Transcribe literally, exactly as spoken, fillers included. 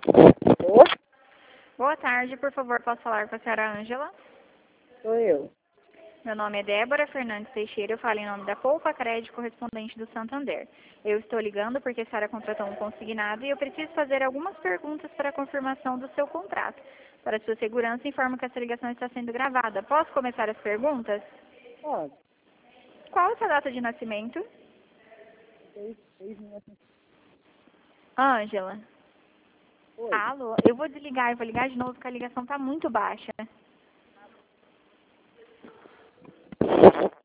Oi? Boa tarde, por favor, posso falar com a senhora Ângela? Sou eu. Meu nome é Débora Fernandes Teixeira, eu falo em nome da Poupa Crédito correspondente do Santander. Eu estou ligando porque a senhora contratou um consignado e eu preciso fazer algumas perguntas para a confirmação do seu contrato. Para sua segurança, informo que essa ligação está sendo gravada. Posso começar as perguntas? Pode. Qual a sua data de nascimento? Seis, seis minutos. Ângela. Oi. Alô? Eu vou desligar e vou ligar de novo porque a ligação está muito baixa.